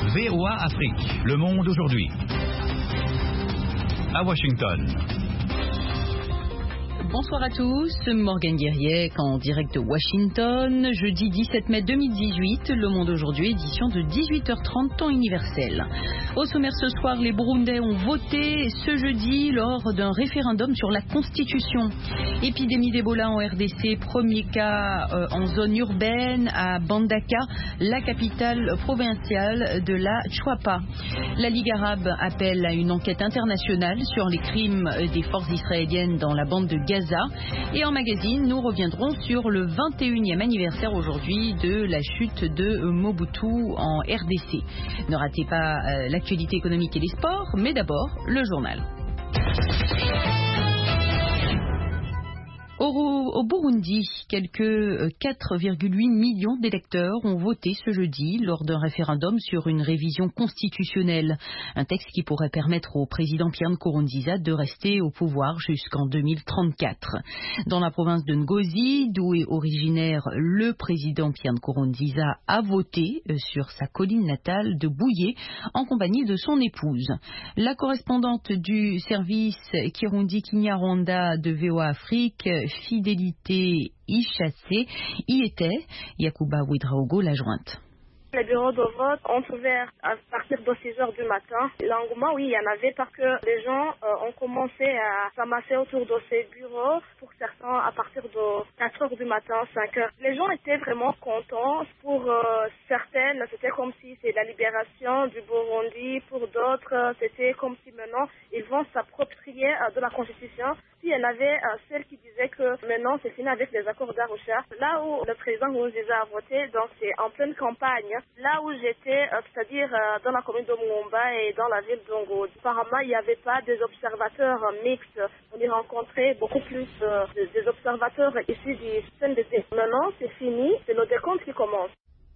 VOA Afrique, le monde aujourd'hui. À Washington. Bonsoir à tous, Morgane Guerrier en direct de Washington, jeudi 17 mai 2018, Le Monde Aujourd'hui, édition de 18h30, temps universel. Au sommaire ce soir, les Burundais ont voté ce jeudi lors d'un référendum sur la Constitution. Épidémie d'Ebola en RDC, premier cas en zone urbaine à Bandaka, la capitale provinciale de la Chouapa. La Ligue arabe appelle à une enquête internationale sur les crimes des forces israéliennes dans la bande de Gaza. Et en magazine, nous reviendrons sur le 21e anniversaire aujourd'hui de la chute de Mobutu en RDC. Ne ratez pas l'actualité économique et les sports, mais d'abord le journal. Au Burundi, quelques 4,8 millions d'électeurs ont voté ce jeudi lors d'un référendum sur une révision constitutionnelle. Un texte qui pourrait permettre au président Pierre Nkurunziza de rester au pouvoir jusqu'en 2034. Dans la province de Ngozi, d'où est originaire le président Pierre Nkurunziza, a voté sur sa colline natale de Bouillé en compagnie de son épouse. La correspondante du service Kirundi Kinyarwanda de VOA Afrique, Fidélité Ishatsé, y était. Yakuba Ouedraogo l'a jointe. Les bureaux de vote ont ouvert à partir de 6 heures du matin. L'engouement, oui, il y en avait parce que les gens ont commencé à s'amasser autour de ces bureaux. Pour certains, à partir de 4 heures du matin, 5 heures. Les gens étaient vraiment contents. Pour certaines, c'était comme si c'est la libération du Burundi. Pour d'autres, c'était comme si maintenant, ils vont s'approprier de la Constitution. Puis il y en avait celles qui disaient que maintenant, c'est fini avec les accords d'Arusha. Là où le président Nkurunziza a voté, donc c'est en pleine campagne. Là où j'étais, c'est-à-dire dans la commune de Mumba et dans la ville d'Ongo, apparemment, il n'y avait pas des observateurs mixtes. On y rencontrait beaucoup plus des observateurs issus du système d'été. Maintenant, c'est fini, c'est le décompte qui commence.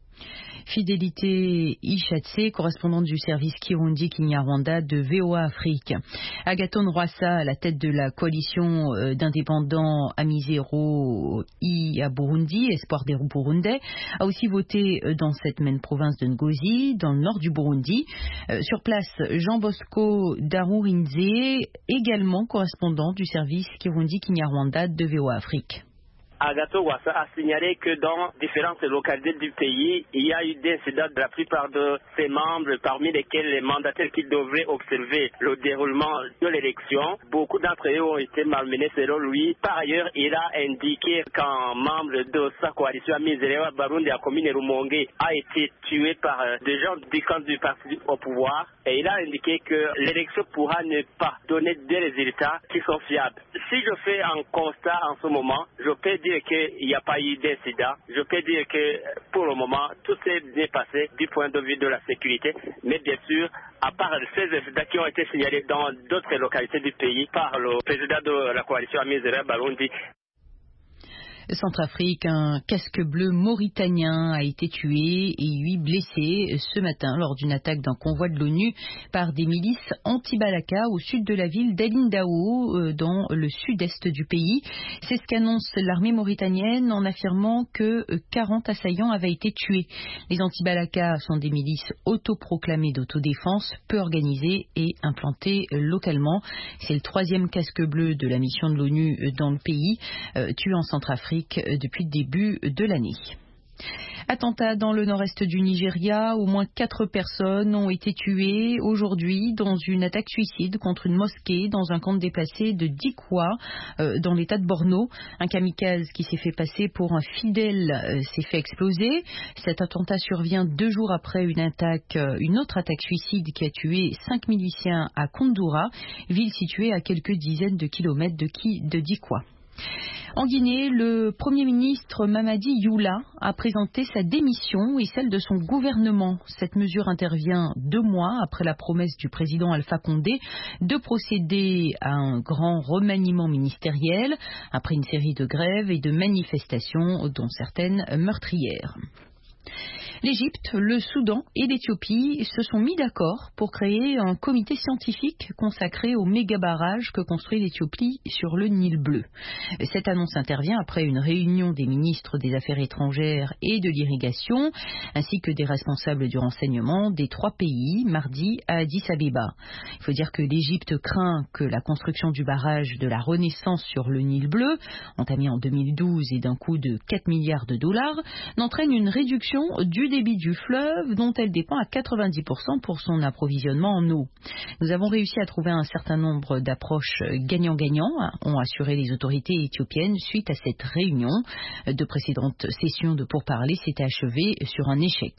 Fidélité Ishatsé, correspondante du service Kirundi Kinyarwanda de VOA Afrique. Agathon Rwasa, à la tête de la coalition d'indépendants Amizero à Burundi, Espoir des Burundais, a aussi voté dans cette même province de Ngozi, dans le nord du Burundi. Sur place, Jean Bosco Darurinze, également correspondant du service Kirundi Kinyarwanda de VOA Afrique. Agathon Rwasa a signalé que dans différentes localités du pays, il y a eu des incidents de la plupart de ses membres, parmi lesquels les mandataires qui devraient observer le déroulement de l'élection. Beaucoup d'entre eux ont été malmenés selon lui. Par ailleurs, il a indiqué qu'un membre de sa coalition Amizero Barundi à commune Rumonge a été tué par des gens du camp du parti au pouvoir. Et il a indiqué que l'élection pourra ne pas donner des résultats qui sont fiables. Si je fais un constat en ce moment, je peux dire qu'il n'y a pas eu d'incident. Je peux dire que pour le moment, tout s'est bien passé du point de vue de la sécurité. Mais bien sûr, à part ces incidents qui ont été signalés dans d'autres localités du pays par le président de la coalition Amizero Barundi. Centrafrique, un casque bleu mauritanien a été tué et 8 blessés ce matin lors d'une attaque d'un convoi de l'ONU par des milices anti-Balaka au sud de la ville d'Elindao, dans le sud-est du pays. C'est ce qu'annonce l'armée mauritanienne en affirmant que 40 assaillants avaient été tués. Les anti-Balaka sont des milices autoproclamées d'autodéfense, peu organisées et implantées localement. C'est le 3e casque bleu de la mission de l'ONU dans le pays, tué en Centrafrique depuis le début de l'année. Attentat dans le nord-est du Nigeria, au moins 4 personnes ont été tuées aujourd'hui dans une attaque suicide contre une mosquée dans un camp de déplacés de Dikwa, dans l'état de Borno. Un kamikaze qui s'est fait passer pour un fidèle s'est fait exploser. Cet attentat survient 2 jours après une autre attaque suicide qui a tué 5 miliciens à Kondoura, ville située à quelques dizaines de kilomètres de Dikwa. En Guinée, le Premier ministre Mamadi Youla a présenté sa démission et celle de son gouvernement. Cette mesure intervient 2 mois après la promesse du président Alpha Condé de procéder à un grand remaniement ministériel après une série de grèves et de manifestations, dont certaines meurtrières. L'Égypte, le Soudan et l'Éthiopie se sont mis d'accord pour créer un comité scientifique consacré au méga-barrage que construit l'Éthiopie sur le Nil bleu. Cette annonce intervient après une réunion des ministres des Affaires étrangères et de l'irrigation, ainsi que des responsables du renseignement des 3 pays, mardi à Addis Abeba. Il faut dire que l'Égypte craint que la construction du barrage de la Renaissance sur le Nil bleu, entamé en 2012 et d'un coût de 4 milliards de dollars, n'entraîne une réduction du débit du fleuve dont elle dépend à 90% pour son approvisionnement en eau. Nous avons réussi à trouver un certain nombre d'approches gagnant-gagnant, ont assuré les autorités éthiopiennes suite à cette réunion. De précédentes sessions de pourparlers s'étaient achevées sur un échec.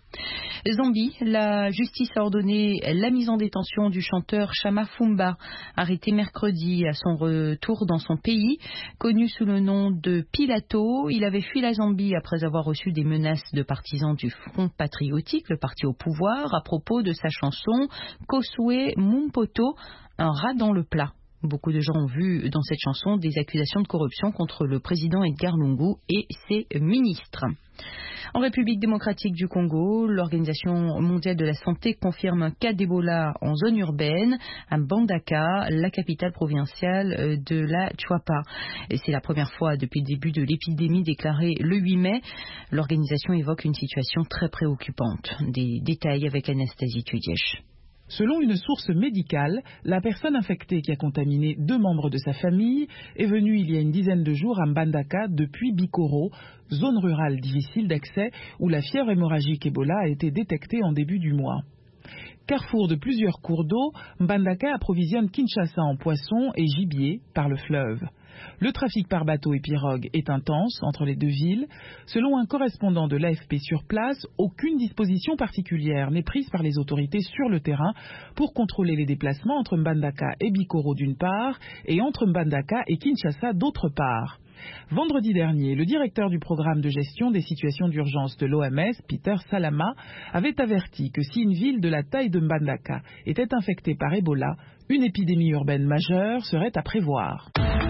Zambie, la justice a ordonné la mise en détention du chanteur Shama Fumba, arrêté mercredi à son retour dans son pays. Connu sous le nom de Pilato, il avait fui la Zambie après avoir reçu des menaces de partisans du Front Patriotique, le parti au pouvoir, à propos de sa chanson Koswe Mumpoto, un rat dans le plat. Beaucoup de gens ont vu dans cette chanson des accusations de corruption contre le président Edgar Lungu et ses ministres. En République démocratique du Congo, l'Organisation mondiale de la santé confirme un cas d'Ebola en zone urbaine à Mbandaka, la capitale provinciale de la Chuapa. C'est la première fois depuis le début de l'épidémie déclarée le 8 mai. L'organisation évoque une situation très préoccupante. Des détails avec Anastasie Tudièche. Selon une source médicale, la personne infectée qui a contaminé 2 membres de sa famille est venue il y a une dizaine de jours à Mbandaka depuis Bikoro, zone rurale difficile d'accès où la fièvre hémorragique Ebola a été détectée en début du mois. Carrefour de plusieurs cours d'eau, Mbandaka approvisionne Kinshasa en poissons et gibier par le fleuve. Le trafic par bateau et pirogue est intense entre les 2 villes. Selon un correspondant de l'AFP sur place, aucune disposition particulière n'est prise par les autorités sur le terrain pour contrôler les déplacements entre Mbandaka et Bikoro d'une part et entre Mbandaka et Kinshasa d'autre part. Vendredi dernier, le directeur du programme de gestion des situations d'urgence de l'OMS, Peter Salama, avait averti que si une ville de la taille de Mbandaka était infectée par Ebola, une épidémie urbaine majeure serait à prévoir.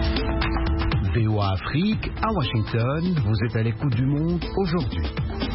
VOA Afrique, à Washington, vous êtes à l'écoute du monde aujourd'hui.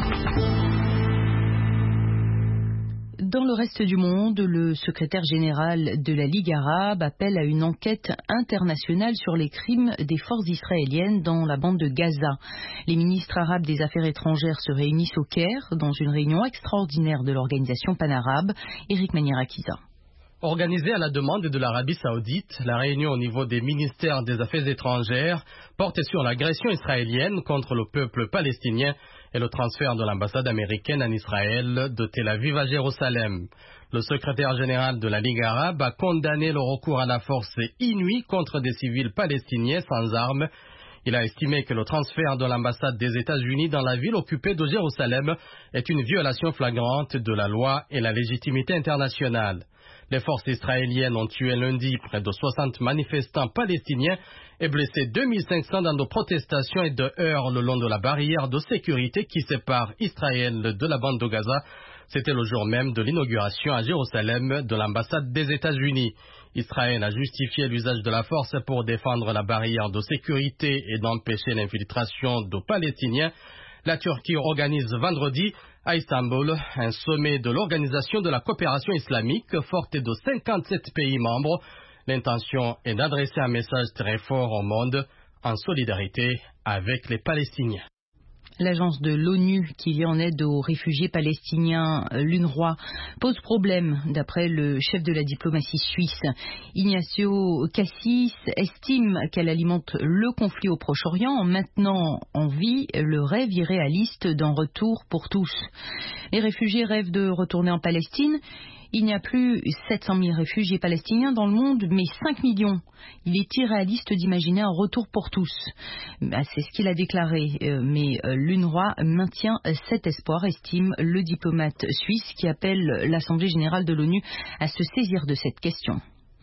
Dans le reste du monde, le secrétaire général de la Ligue arabe appelle à une enquête internationale sur les crimes des forces israéliennes dans la bande de Gaza. Les ministres arabes des Affaires étrangères se réunissent au Caire dans une réunion extraordinaire de l'organisation panarabe. Eric Manierakiza. Organisée à la demande de l'Arabie Saoudite, la réunion au niveau des ministères des Affaires étrangères porte sur l'agression israélienne contre le peuple palestinien et le transfert de l'ambassade américaine en Israël de Tel Aviv à Jérusalem. Le secrétaire général de la Ligue arabe a condamné le recours à la force inouï contre des civils palestiniens sans armes. Il a estimé que le transfert de l'ambassade des États-Unis dans la ville occupée de Jérusalem est une violation flagrante de la loi et la légitimité internationale. Les forces israéliennes ont tué lundi près de 60 manifestants palestiniens et blessé 2500 dans de protestations et de heurts le long de la barrière de sécurité qui sépare Israël de la bande de Gaza. C'était le jour même de l'inauguration à Jérusalem de l'ambassade des États-Unis. Israël a justifié l'usage de la force pour défendre la barrière de sécurité et d'empêcher l'infiltration de Palestiniens. La Turquie organise vendredi à Istanbul un sommet de l'Organisation de la coopération islamique forte de 57 pays membres. L'intention est d'adresser un message très fort au monde en solidarité avec les Palestiniens. L'agence de l'ONU qui vient en aide aux réfugiés palestiniens, l'UNRWA, pose problème, d'après le chef de la diplomatie suisse. Ignacio Cassis estime qu'elle alimente le conflit au Proche-Orient en maintenant en vie le rêve irréaliste d'un retour pour tous. Les réfugiés rêvent de retourner en Palestine. Il n'y a plus 700 000 réfugiés palestiniens dans le monde, mais 5 millions. Il est irréaliste d'imaginer un retour pour tous. C'est ce qu'il a déclaré. Mais l'UNRWA maintient cet espoir, estime le diplomate suisse qui appelle l'Assemblée générale de l'ONU à se saisir de cette question.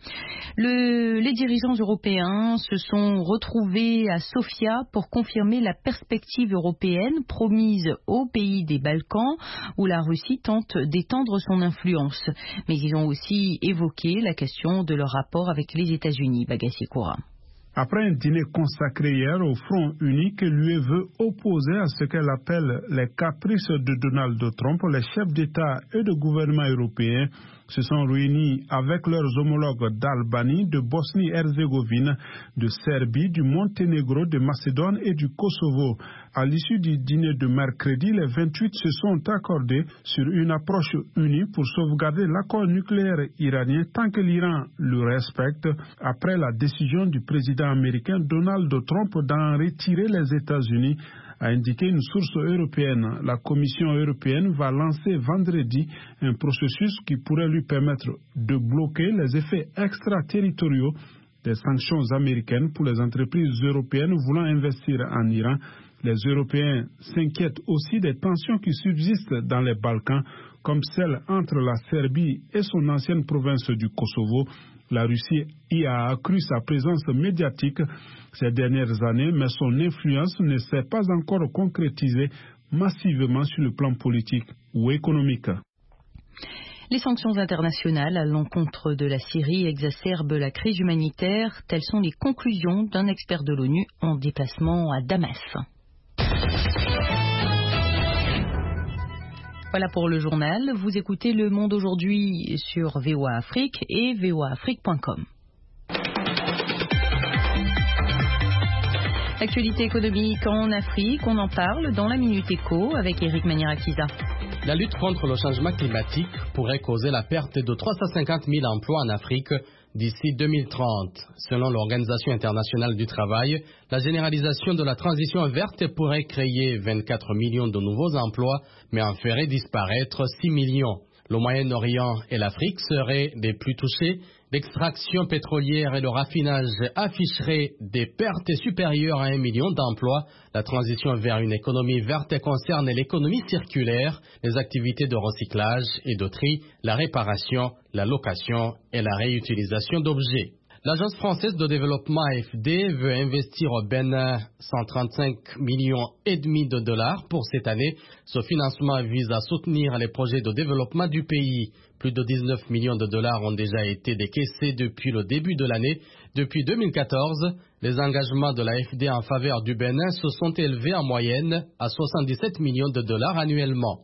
Les dirigeants européens se sont retrouvés à Sofia pour confirmer la perspective européenne promise aux pays des Balkans où la Russie tente d'étendre son influence. Mais ils ont aussi évoqué la question de leur rapport avec les États-Unis. Bagassi Koura. Après un dîner consacré hier au Front uni que l'UE veut opposer à ce qu'elle appelle les caprices de Donald Trump, les chefs d'État et de gouvernement européens se sont réunis avec leurs homologues d'Albanie, de Bosnie-Herzégovine, de Serbie, du Monténégro, de Macédoine et du Kosovo. À l'issue du dîner de mercredi, les 28 se sont accordés sur une approche unie pour sauvegarder l'accord nucléaire iranien tant que l'Iran le respecte, après la décision du président américain Donald Trump d'en retirer les États-Unis, a indiqué une source européenne. La Commission européenne va lancer vendredi un processus qui pourrait lui permettre de bloquer les effets extraterritoriaux des sanctions américaines pour les entreprises européennes voulant investir en Iran. Les Européens s'inquiètent aussi des tensions qui subsistent dans les Balkans, comme celle entre la Serbie et son ancienne province du Kosovo. La Russie y a accru sa présence médiatique ces dernières années, mais son influence ne s'est pas encore concrétisée massivement sur le plan politique ou économique. Les sanctions internationales à l'encontre de la Syrie exacerbent la crise humanitaire. Telles sont les conclusions d'un expert de l'ONU en déplacement à Damas. Voilà pour le journal. Vous écoutez Le Monde aujourd'hui sur VOA Afrique et voaafrique.com. L'actualité économique en Afrique, on en parle dans la Minute Éco avec Eric Manierakiza. La lutte contre le changement climatique pourrait causer la perte de 350 000 emplois en Afrique d'ici 2030. Selon l'Organisation internationale du travail, la généralisation de la transition verte pourrait créer 24 millions de nouveaux emplois, mais en ferait disparaître 6 millions. Le Moyen-Orient et l'Afrique seraient les plus touchés. L'extraction pétrolière et le raffinage afficheraient des pertes supérieures à 1 million d'emplois. La transition vers une économie verte concerne l'économie circulaire, les activités de recyclage et de tri, la réparation, la location et la réutilisation d'objets. L'Agence française de développement AFD veut investir au Bénin 135,5 millions de dollars pour cette année. Ce financement vise à soutenir les projets de développement du pays. Plus de 19 millions de dollars ont déjà été décaissés depuis le début de l'année. Depuis 2014, les engagements de l'AFD en faveur du Bénin se sont élevés en moyenne à 77 millions de dollars annuellement.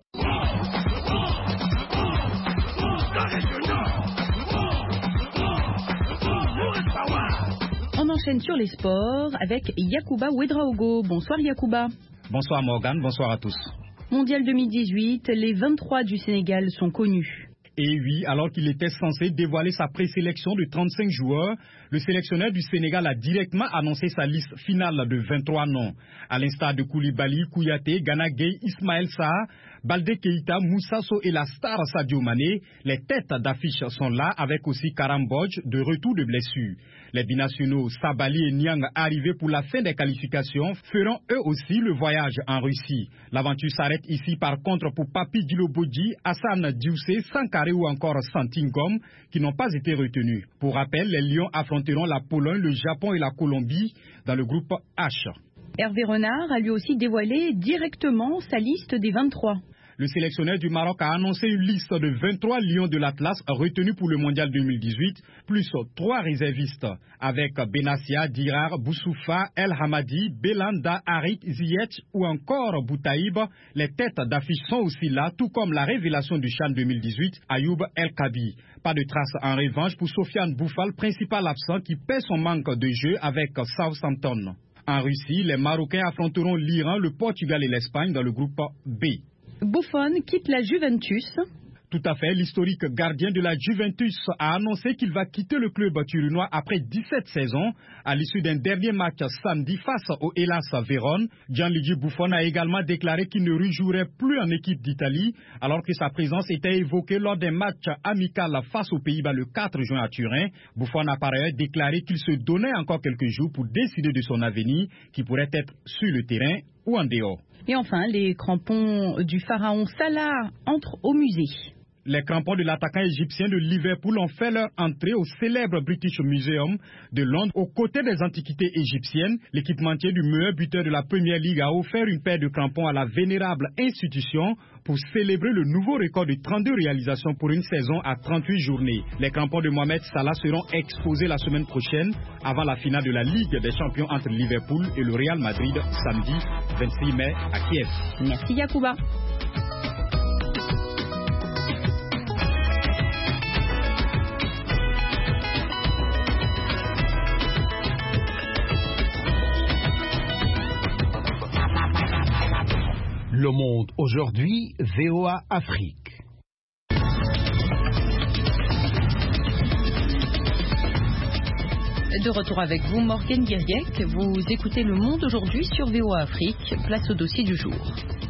On enchaîne sur les sports avec Yacouba Ouedraogo. Bonsoir Yacouba. Bonsoir Morgane, bonsoir à tous. Mondial 2018, les 23 du Sénégal sont connus. Et oui, alors qu'il était censé dévoiler sa présélection de 35 joueurs, le sélectionneur du Sénégal a directement annoncé sa liste finale de 23 noms. À l'instar de Koulibaly, Kouyaté, Gana Gueye, Ismaël Sarr, Baldé Keïta, Moussa Sow et la star Sadio Mané, les têtes d'affiche sont là avec aussi Karam Bodj de retour de blessure. Les binationaux Sabali et Niang arrivés pour la fin des qualifications feront eux aussi le voyage en Russie. L'aventure s'arrête ici par contre pour Papi Djilobodji, Hassan Diousé, Sankare ou encore Santingom qui n'ont pas été retenus. Pour rappel, les Lions affronteront la Pologne, le Japon et la Colombie dans le groupe H. Hervé Renard a lui aussi dévoilé directement sa liste des 23. Le sélectionneur du Maroc a annoncé une liste de 23 lions de l'Atlas retenus pour le Mondial 2018, plus 3 réservistes, avec Benassia, Dirar, Boussoufa, El Hamadi, Belanda, Harit, Ziyech ou encore Boutaïb. Les têtes d'affiche sont aussi là, tout comme la révélation du CHAN 2018, Ayoub El Kabi. Pas de trace en revanche pour Sofiane Bouffal, principal absent qui paie son manque de jeu avec Southampton. En Russie, les Marocains affronteront l'Iran, le Portugal et l'Espagne dans le groupe B. Buffon quitte la Juventus. Tout à fait, l'historique gardien de la Juventus a annoncé qu'il va quitter le club turinois après 17 saisons. À l'issue d'un dernier match samedi face au Hellas Vérone, Gianluigi Buffon a également déclaré qu'il ne rejouerait plus en équipe d'Italie, alors que sa présence était évoquée lors d'un match amical face aux Pays-Bas le 4 juin à Turin. Buffon a par ailleurs déclaré qu'il se donnait encore quelques jours pour décider de son avenir, qui pourrait être sur le terrain ou en dehors. Et enfin, les crampons du pharaon Salah entrent au musée. Les crampons de l'attaquant égyptien de Liverpool ont fait leur entrée au célèbre British Museum de Londres aux côtés des antiquités égyptiennes. L'équipementier du meilleur buteur de la Première Ligue a offert une paire de crampons à la vénérable institution pour célébrer le nouveau record de 32 réalisations pour une saison à 38 journées. Les crampons de Mohamed Salah seront exposés la semaine prochaine avant la finale de la Ligue des Champions entre Liverpool et le Real Madrid samedi 26 mai à Kiev. Merci Yacouba. Le Monde aujourd'hui, VOA Afrique. De retour avec vous, Morgane Guirguec. Vous écoutez Le Monde aujourd'hui sur VOA Afrique. Place au dossier du jour.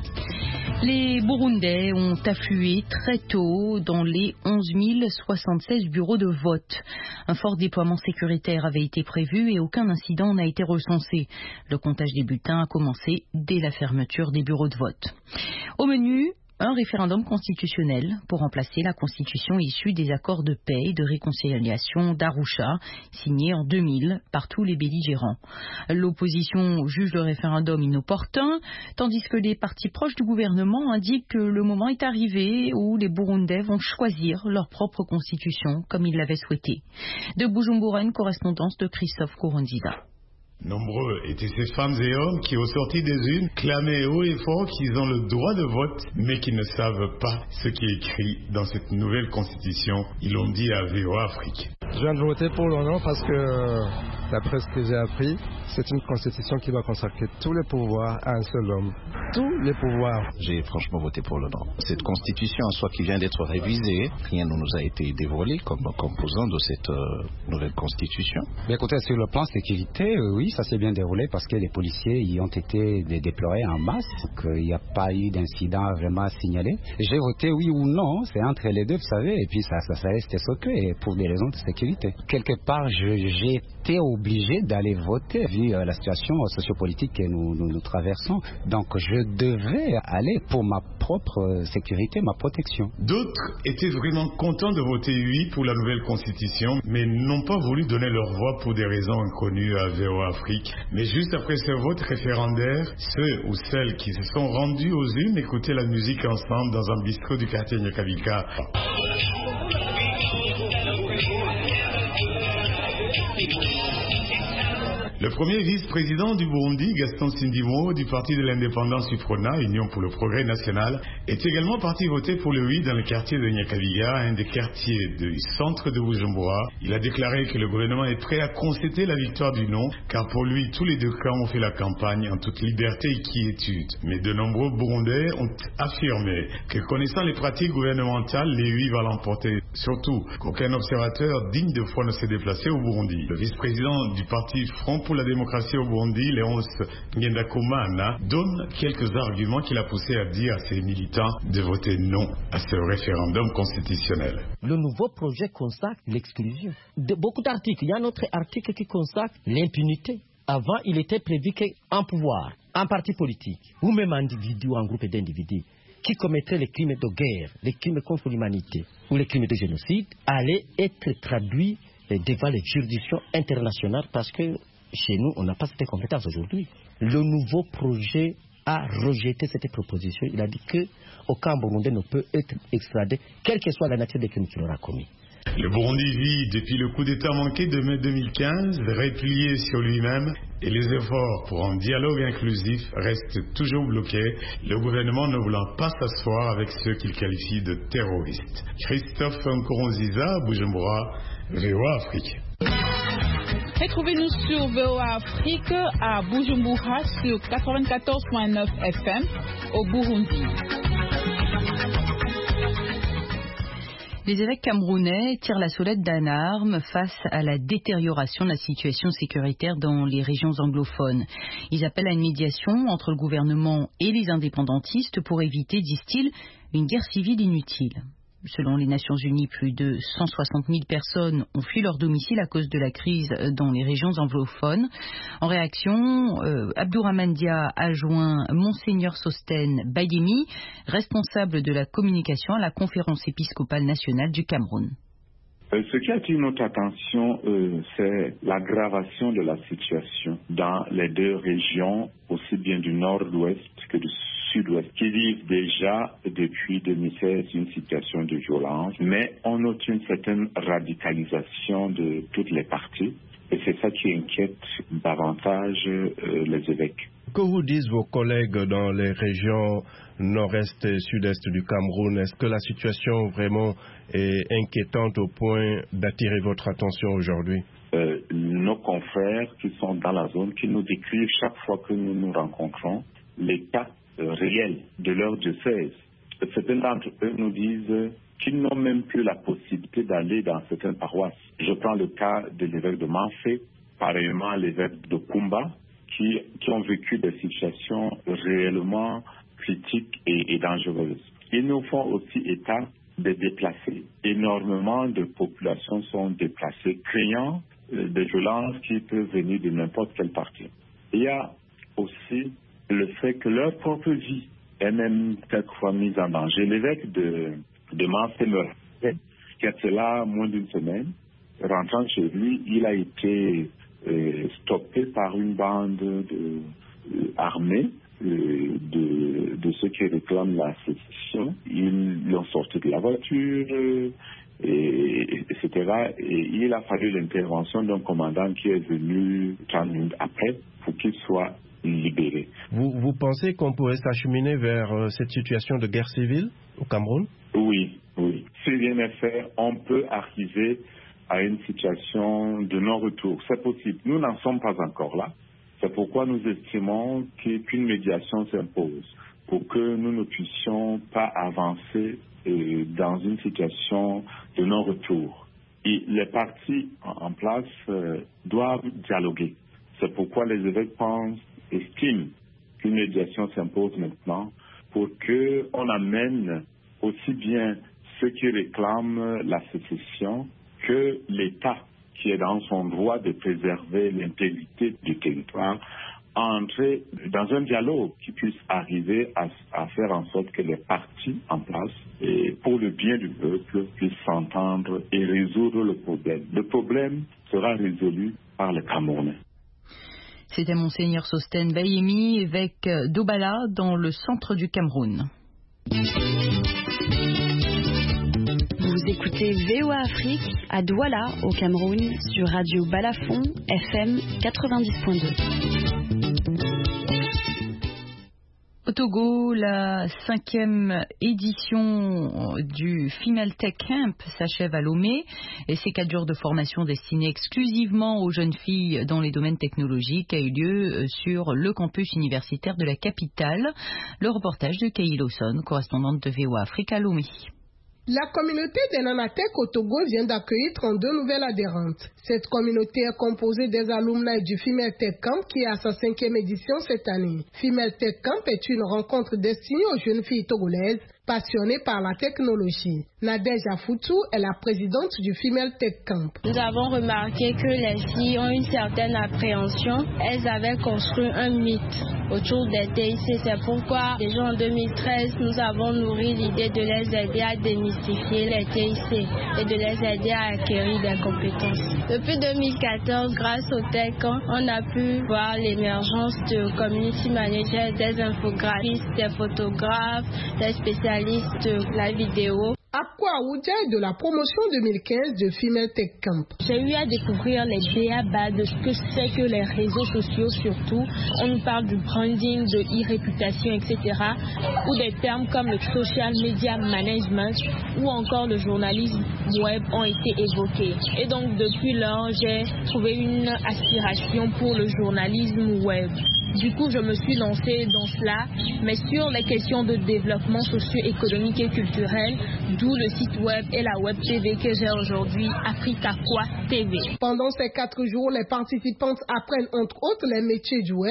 Les Burundais ont afflué très tôt dans les 11 076 bureaux de vote. Un fort déploiement sécuritaire avait été prévu et aucun incident n'a été recensé. Le comptage des bulletins a commencé dès la fermeture des bureaux de vote. Au menu, un référendum constitutionnel pour remplacer la constitution issue des accords de paix et de réconciliation d'Arusha, signés en 2000 par tous les belligérants. L'opposition juge le référendum inopportun, tandis que les partis proches du gouvernement indiquent que le moment est arrivé où les Burundais vont choisir leur propre constitution comme ils l'avaient souhaité. De Bujumbura, une correspondance de Christophe Koronziza. Nombreux étaient ces femmes et hommes qui, au sortir des urnes, clamaient haut et fort qu'ils ont le droit de vote, mais qui ne savent pas ce qui est écrit dans cette nouvelle constitution. Ils l'ont dit à VOA Afrique. Je viens de voter pour le non parce que, d'après ce que j'ai appris, c'est une constitution qui va consacrer tous les pouvoirs à un seul homme. Tous les pouvoirs. J'ai franchement voté pour le non. Cette constitution en soi qui vient d'être révisée, rien ne nous a été dévoilé comme composant de cette nouvelle constitution. Bien, écoutez, sur le plan sécurité, oui, ça s'est bien déroulé parce que les policiers y ont été déployés en masse, qu'il n'y a pas eu d'incident vraiment signalé. J'ai voté oui ou non, c'est entre les deux, vous savez, et puis ça reste secret pour des raisons de sécurité. Quelque part, j'ai été obligé d'aller voter vu la situation sociopolitique que nous traversons. Donc je devais aller pour ma propre sécurité, ma protection. D'autres étaient vraiment contents de voter oui pour la nouvelle constitution, mais n'ont pas voulu donner leur voix pour des raisons inconnues à VOA Afrique. Mais juste après ce vote référendaire, ceux ou celles qui se sont rendus aux urnes écoutaient la musique ensemble dans un bistrot du quartier Nyakabika. Le premier vice-président du Burundi, Gaston Sindimo, du parti de l'indépendance UPRONA, Union pour le progrès national, est également parti voter pour le oui dans le quartier de Nyakabiga, un des quartiers du centre de Bujumbura. Il a déclaré que le gouvernement est prêt à concéder la victoire du non, car pour lui, tous les deux camps ont fait la campagne en toute liberté et quiétude. Mais de nombreux Burundais ont affirmé que connaissant les pratiques gouvernementales, les oui va l'emporter. Surtout qu'aucun observateur digne de foi ne s'est déplacé au Burundi. Le vice-président du parti Front pour la démocratie au Burundi, Léonce Ngendakumana, donne quelques arguments qu'il a poussé à dire à ses militants de voter non à ce référendum constitutionnel. Le nouveau projet consacre l'exclusion. Beaucoup d'articles. Il y a un autre article qui consacre l'impunité. Avant, il était prévu qu'un pouvoir, un parti politique, ou même un individu ou un groupe d'individus qui commettrait les crimes de guerre, les crimes contre l'humanité ou les crimes de génocide, allait être traduit devant les juridictions internationales parce que chez nous, on n'a pas cette compétence aujourd'hui. Le nouveau projet a rejeté cette proposition. Il a dit qu'aucun Burundais ne peut être extradé, quelle que soit la nature des crimes qu'il aura commis. Le Burundi vit, depuis le coup d'État manqué de mai 2015, replié sur lui-même et les efforts pour un dialogue inclusif restent toujours bloqués, le gouvernement ne voulant pas s'asseoir avec ceux qu'il qualifie de terroristes. Christophe Nkoronziza, Bujumbura, VOA Afrique. Retrouvez-nous sur VOA Afrique à Bujumbura sur 94.9 FM au Burundi. Les évêques camerounais tirent la sonnette d'alarme face à la détérioration de la situation sécuritaire dans les régions anglophones. Ils appellent à une médiation entre le gouvernement et les indépendantistes pour éviter, disent-ils, une guerre civile inutile. Selon les Nations Unies, plus de 160 000 personnes ont fui leur domicile à cause de la crise dans les régions anglophones. En réaction, Abdourahmane Dia a joint Monseigneur Sostène Bayemi, responsable de la communication à la Conférence épiscopale nationale du Cameroun. Ce qui attire notre attention, c'est l'aggravation de la situation dans les deux régions, aussi bien du nord-ouest que du sud-ouest, qui vivent déjà depuis 2016 une situation de violence, mais on note une certaine radicalisation de toutes les parties, et c'est ça qui inquiète davantage les évêques. Que vous disent vos collègues dans les régions nord-est et sud-est du Cameroun? Est-ce que la situation vraiment est inquiétante au point d'attirer votre attention aujourd'hui? Nos confrères qui sont dans la zone, qui nous décrivent chaque fois que nous nous rencontrons l'état réel de leur diocèse. Certains d'entre eux nous disent qu'ils n'ont même plus la possibilité d'aller dans certaines paroisses. Je prends le cas de l'évêque de Manfé, pareillement l'évêque de Kumba, qui ont vécu des situations réellement critiques et dangereuses. Ils nous font aussi état de déplacés. Énormément de populations sont déplacées, craignant des violences qui peuvent venir de n'importe quelle partie. Il y a aussi le fait que leur propre vie est même quelquefois mise en danger. L'évêque de Manfé me rappelle qu'il y a cela moins d'une semaine, rentrant chez lui, il a été stoppé par une bande armée de ceux qui réclament la sécession. Ils l'ont sorti de la voiture, etc. Et il a fallu l'intervention d'un commandant qui est venu 30 minutes après pour qu'il soit libéré. Vous pensez qu'on pourrait s'acheminer vers cette situation de guerre civile au Cameroun? Oui. Si rien n'est fait, on peut arriver à une situation de non-retour. C'est possible. Nous n'en sommes pas encore là. C'est pourquoi nous estimons qu'une médiation s'impose pour que nous ne puissions pas avancer dans une situation de non-retour. Et les partis en place doivent dialoguer. C'est pourquoi les évêques estiment qu'une médiation s'impose maintenant pour qu'on amène aussi bien ceux qui réclament la sécession que l'État, qui est dans son droit de préserver l'intégrité du territoire, entrer dans un dialogue qui puisse arriver à faire en sorte que les partis en place, et pour le bien du peuple, puissent s'entendre et résoudre le problème. Le problème sera résolu par le Camerounais. C'était Monseigneur Sostène Bayemi, évêque d'Obala, dans le centre du Cameroun. Vous écoutez VOA Afrique à Douala, au Cameroun, sur Radio Balafon, FM 90.2. Au Togo, la 5e édition du Female Tech Camp s'achève à Lomé et ces 4 jours de formation destinés exclusivement aux jeunes filles dans les domaines technologiques a eu lieu sur le campus universitaire de la capitale. Le reportage de Kay Lawson, correspondante de VOA Afrique à Lomé. La communauté des Nanatech au Togo vient d'accueillir 32 nouvelles adhérentes. Cette communauté est composée des alumni du Female Tech Camp qui est à sa 5e édition cette année. Female Tech Camp est une rencontre destinée aux jeunes filles togolaises passionnées par la technologie. Nadège Afoutou est la présidente du Female Tech Camp. Nous avons remarqué que les filles ont une certaine appréhension. Elles avaient construit un mythe autour des TIC. C'est pourquoi, déjà en 2013, nous avons nourri l'idée de les aider à démystifier les TIC et de les aider à acquérir des compétences. Depuis 2014, grâce au Tech Camp, on a pu voir l'émergence de community managers, des infographistes, des photographes, des spécialistes de la vidéo. Akwa Aoudia est de la promotion 2015 de Female Tech Camp. J'ai eu à découvrir les b.a.-ba de ce que c'est que les réseaux sociaux surtout. On nous parle du branding, de e-réputation, etc. Ou des termes comme le social media management ou encore le journalisme web ont été évoqués. Et donc depuis lors, j'ai trouvé une aspiration pour le journalisme web. Du coup, je me suis lancée dans cela, mais sur les questions de développement socio-économique et culturel, d'où le site web et la web TV que j'ai aujourd'hui, Africaqua TV. Pendant ces 4 jours, les participantes apprennent entre autres les métiers du web,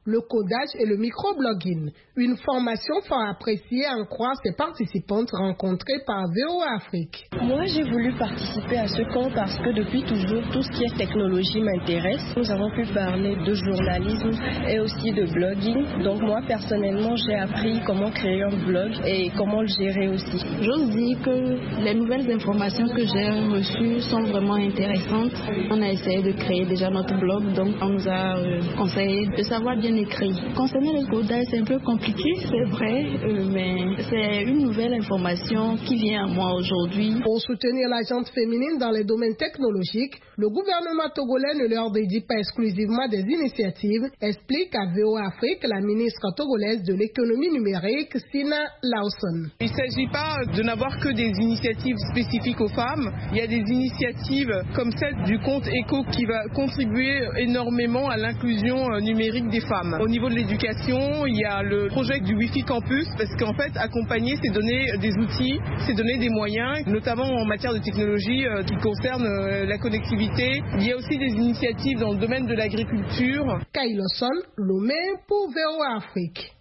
le codage et le microblogging. Une formation fort appréciée en croire ses participantes rencontrées par VOA Afrique. Moi, j'ai voulu participer à ce camp parce que depuis toujours, tout ce qui est technologie m'intéresse. Nous avons pu parler de journalisme et aussi de blogging. Donc moi, personnellement, j'ai appris comment créer un blog et comment le gérer aussi. J'ose dire que les nouvelles informations que j'ai reçues sont vraiment intéressantes. On a essayé de créer déjà notre blog, donc on nous a conseillé de savoir bien écrire. Concernant le codage, c'est un peu compliqué, c'est vrai, mais c'est une nouvelle information qui vient à moi aujourd'hui. Pour soutenir la gente féminine dans les domaines technologiques, le gouvernement togolais ne leur dédie pas exclusivement des initiatives, explique à VOA Afrique la ministre togolaise de l'économie numérique, Sina Lawson. Il ne s'agit pas de n'avoir que des initiatives spécifiques aux femmes. Il y a des initiatives comme celle du compte Eco qui va contribuer énormément à l'inclusion numérique des femmes. Au niveau de l'éducation, il y a le projet du Wi-Fi Campus parce qu'en fait, accompagner, c'est donner des outils, c'est donner des moyens, notamment en matière de technologie qui concerne la connectivité. Il y a aussi des initiatives dans le domaine de l'agriculture. Kailoson, Lomé pour VOA Afrique.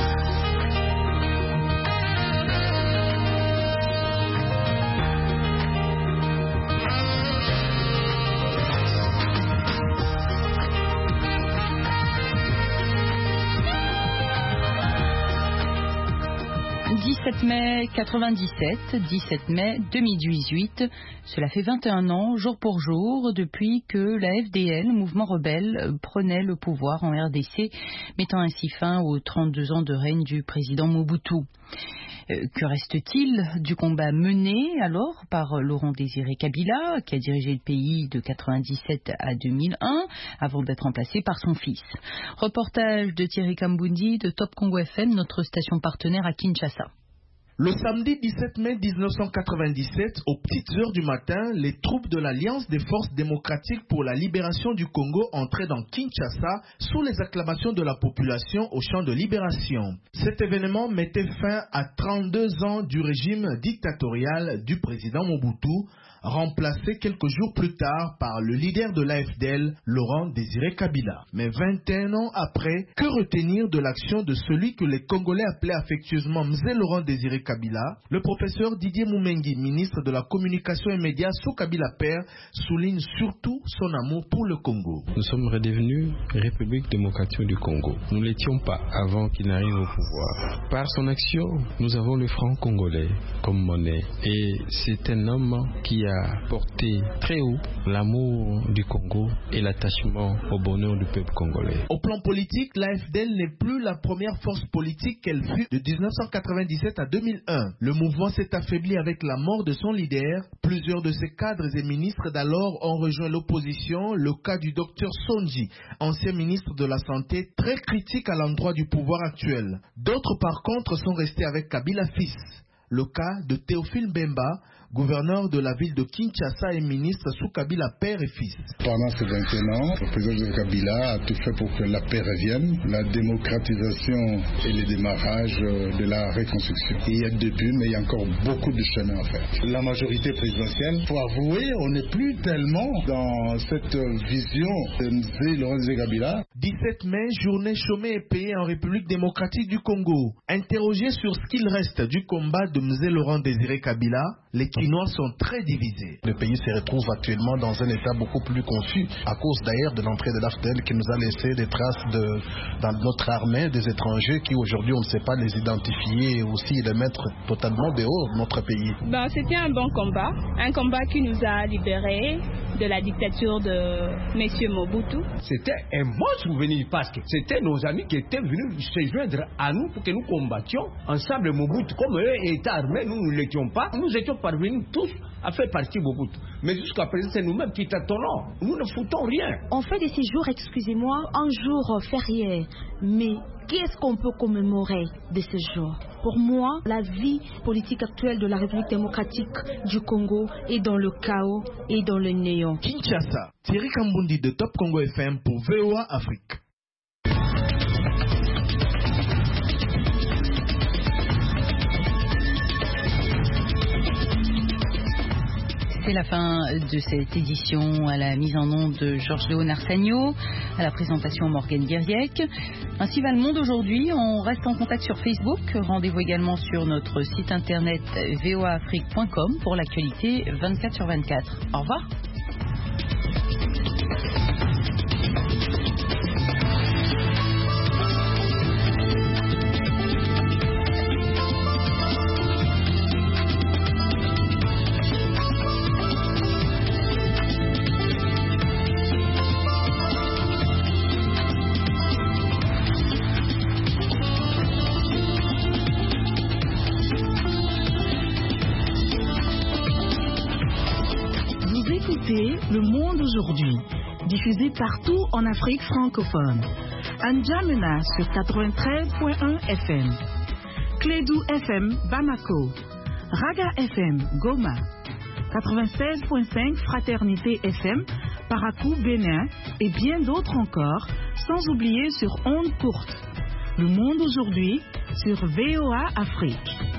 « 17 mai 97, 17 mai 2018, cela fait 21 ans, jour pour jour, depuis que la FDL, mouvement rebelle, prenait le pouvoir en RDC, mettant ainsi fin aux 32 ans de règne du président Mobutu. Que reste-t-il du combat mené alors par Laurent Désiré Kabila, qui a dirigé le pays de 97 à 2001, avant d'être remplacé par son fils? Reportage de Thierry Kambundi de Top Congo FM, notre station partenaire à Kinshasa. Le samedi 17 mai 1997, aux petites heures du matin, les troupes de l'Alliance des forces démocratiques pour la libération du Congo entraient dans Kinshasa sous les acclamations de la population au champ de libération. Cet événement mettait fin à 32 ans du régime dictatorial du président Mobutu, remplacé quelques jours plus tard par le leader de l'AFDL, Laurent Désiré Kabila. Mais 21 ans après, que retenir de l'action de celui que les Congolais appelaient affectueusement Mzé Laurent Désiré Kabila? Le professeur Didier Moumengi, ministre de la Communication et Médias sous Kabila Père, souligne surtout son amour pour le Congo. Nous sommes redevenus République démocratique du Congo. Nous ne l'étions pas avant qu'il n'arrive au pouvoir. Par son action, nous avons le franc congolais comme monnaie. Et c'est un homme qui a porté très haut l'amour du Congo et l'attachement au bonheur du peuple congolais. Au plan politique, l'AFDL n'est plus la première force politique qu'elle fut de 1997 à 2001. Le mouvement s'est affaibli avec la mort de son leader. Plusieurs de ses cadres et ministres d'alors ont rejoint l'opposition. Le cas du docteur Sonji, ancien ministre de la Santé, très critique à l'endroit du pouvoir actuel. D'autres par contre sont restés avec Kabila fils. Le cas de Théophile Bemba, gouverneur de la ville de Kinshasa et ministre sous Kabila père et fils. Pendant ces 21 ans, le président Kabila a tout fait pour que la paix revienne, la démocratisation et le démarrage de la reconstruction. Il y a des buts, mais il y a encore beaucoup de chemin à faire. La majorité présidentielle, il faut avouer, on n'est plus tellement dans cette vision de Mzé Laurent Désiré Kabila. 17 mai, journée chômée et payée en République démocratique du Congo. Interrogé sur ce qu'il reste du combat de Mzé Laurent Désiré Kabila, les Quinois sont très divisés. Le pays se retrouve actuellement dans un état beaucoup plus confus à cause d'ailleurs de l'entrée de l'AFDL qui nous a laissé des traces dans notre armée des étrangers qui aujourd'hui on ne sait pas les identifier et aussi les mettre totalement dehors de notre pays. C'était un bon combat qui nous a libérés de la dictature de M. Mobutu. C'était un bon souvenir parce que c'était nos amis qui étaient venus se joindre à nous pour que nous combattions ensemble Mobutu. Comme eux étaient armés, nous ne l'étions pas. Nous étions parvenus tous à faire partie Mobutu. Mais jusqu'à présent, c'est nous-mêmes qui tâtonnons. Nous ne foutons rien. On fait de ces jours, excusez-moi, un jour férié. Mais qu'est-ce qu'on peut commémorer de ce jour? Pour moi, la vie politique actuelle de la République démocratique du Congo est dans le chaos et dans le néant. Kinshasa, Thierry Kambundi de Top Congo FM pour VOA Afrique. C'est la fin de cette édition. À la mise en onde de Georges-Léonard Sagno, à la présentation Morgane Guiriec. Ainsi va le monde aujourd'hui. On reste en contact sur Facebook. Rendez-vous également sur notre site internet voaafrique.com pour l'actualité 24/24. Au revoir. Le Monde aujourd'hui, diffusé partout en Afrique francophone. N'Djamena sur 93.1 FM, Clédou FM Bamako, Raga FM Goma, 96.5 Fraternité FM Parakou Bénin et bien d'autres encore, sans oublier sur ondes courtes. Le Monde aujourd'hui sur VOA Afrique.